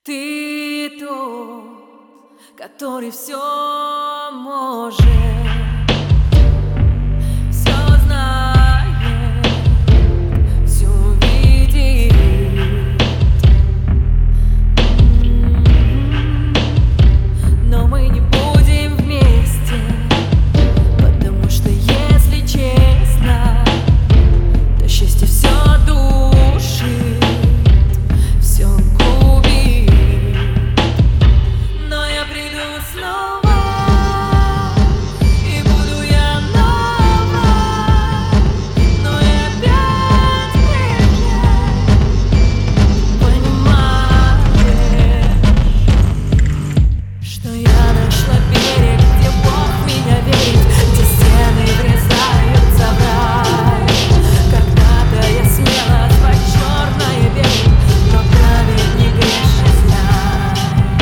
Ты тот, который все может, все знает, все видит. Но мы не будем вместе, потому что, если честно, то счастье все душит, все губит. Но я приду снова, и буду я нова, но и опять прежняя. Понимаешь, что я нашла берег, где Бог меня верит, где стены врезаются в рай. Когда-то я смела звать черное белым, но праведник грешный знай.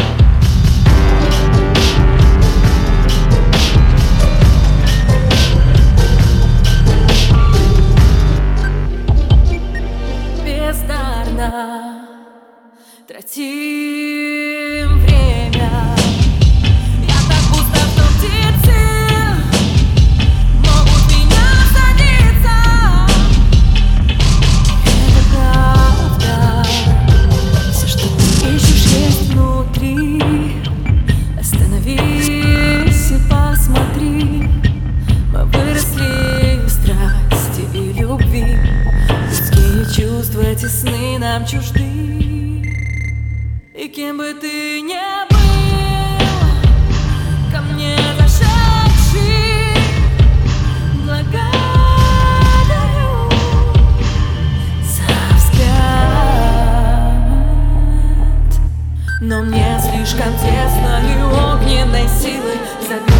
Бездарно тратим время. Я так пусто, что птицы могут меня садиться. Это правда. Все, что ты ищешь, есть внутри. Остановись и посмотри. Мы выросли в страсти и любви. Людские чувства, эти сны нам чужды. И кем бы ты ни был, ко мне зашедший, благодарю за взгляд. Но мне слишком тесно, и огненной силы забить.